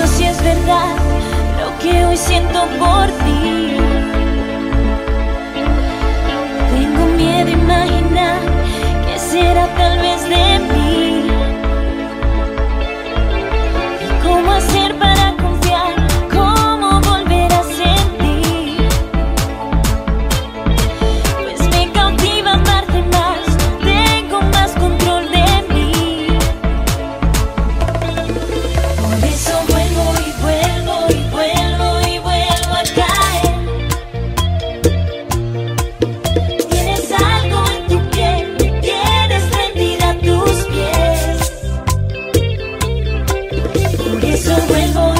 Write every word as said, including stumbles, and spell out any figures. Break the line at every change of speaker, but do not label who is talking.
pregunto si es verdad lo que hoy siento por ti. Tengo miedo a imaginar qué será tal vez de mí. ¿Y cómo hacer para confiar? ¿Cómo volver a sentir? Pues me cautiva amarte más, no tengo más control de mí. Por eso vuelvo y vuelvo y vuelvo y vuelvo a caer. Tienes algo en tu piel, me tienes rendida a tus pies. Por eso vuelvo